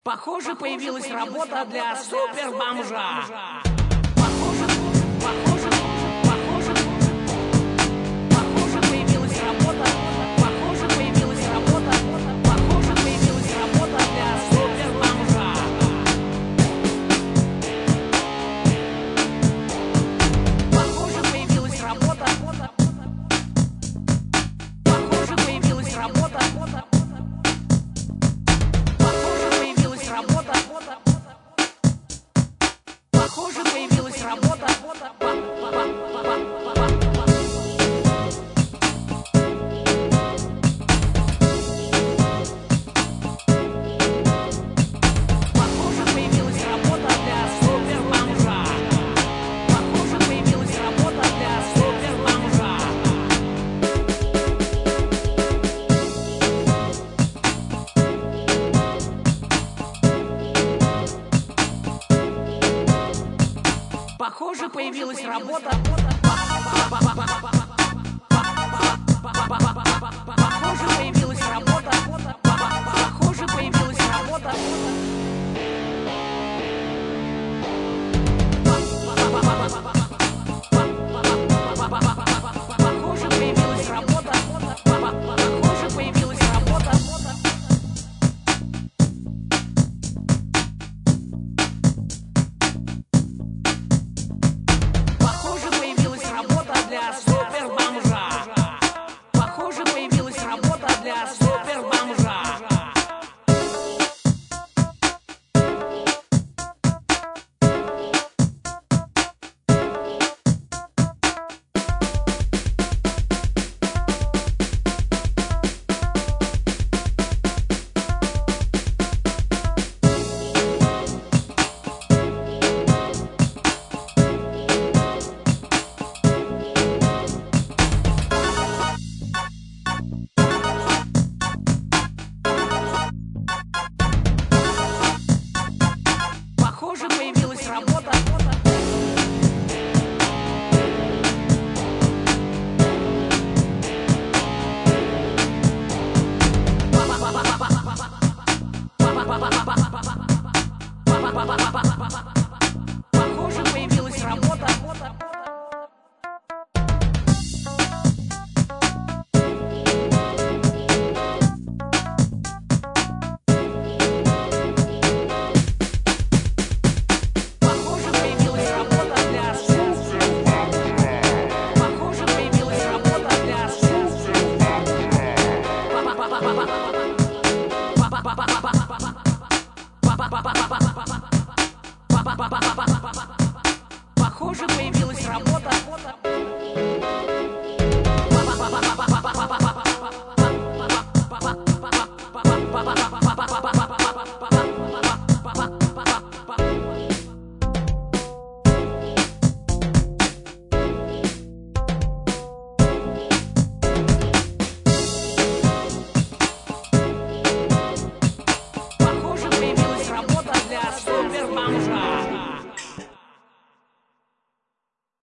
Похоже, появилась работа для супербомжа. Похоже, появилась работа. Похоже, появилась работа. Похоже, появилась работа. Похоже, появилась работа. Похоже, появилась работа. Похоже, появилась работа. Похоже, появилась работа для супербомжа. Похоже, появилась работа для супербомжа. Похоже, появилась работа. Похоже, появилась работа. Похоже, появилась работа для супербомжа. Похоже, появилась работа для супербомжа. Похоже, появилась работа.